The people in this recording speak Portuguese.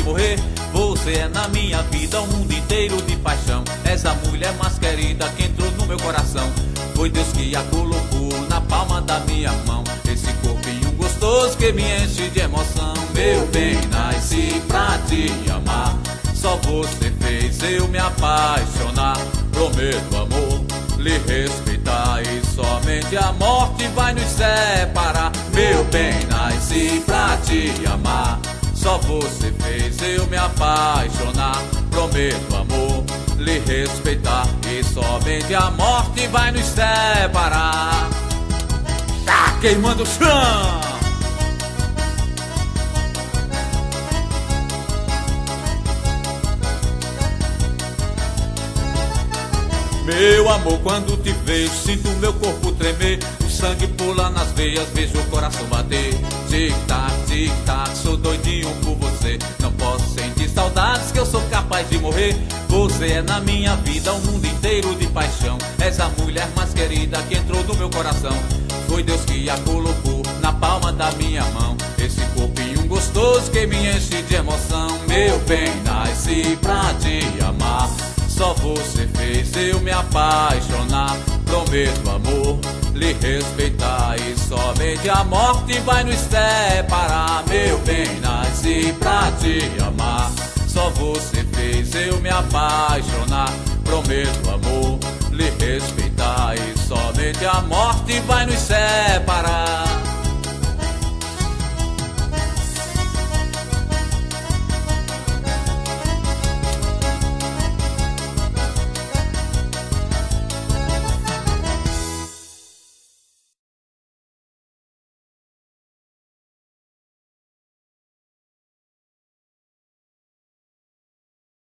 morrer. Você é na minha vida um mundo inteiro de paixão. És a mulher mais querida que entrou no meu coração. Foi Deus que a colocou na palma da minha mão. Esse corpinho gostoso que me enche de emoção. Meu bem, nasci pra te amar. Só você fez eu me apaixonar. Prometo, amor, lhe respeitar, e somente a morte vai nos separar. Meu bem, nasci pra te amar. Só você fez eu me apaixonar. Prometo, amor, lhe respeitar, e somente a morte vai nos separar. Tá queimando o chão! Meu amor, quando te vejo, sinto meu corpo tremer. O sangue pula nas veias, vejo o coração bater. Tic-tac, sou doidinho por você. Não posso sentir saudades, que eu sou capaz de morrer. Você é na minha vida um mundo inteiro de paixão. És a mulher mais querida que entrou no meu coração. Foi Deus que a colocou na palma da minha mão. Esse corpinho gostoso que me enche de emoção. Meu bem, nasci pra te amar. Só você fez eu me apaixonar. Prometo, amor, lhe respeitar, e somente a morte vai nos separar. Meu bem, nasci pra te amar. Só você fez eu me apaixonar. Prometo, amor,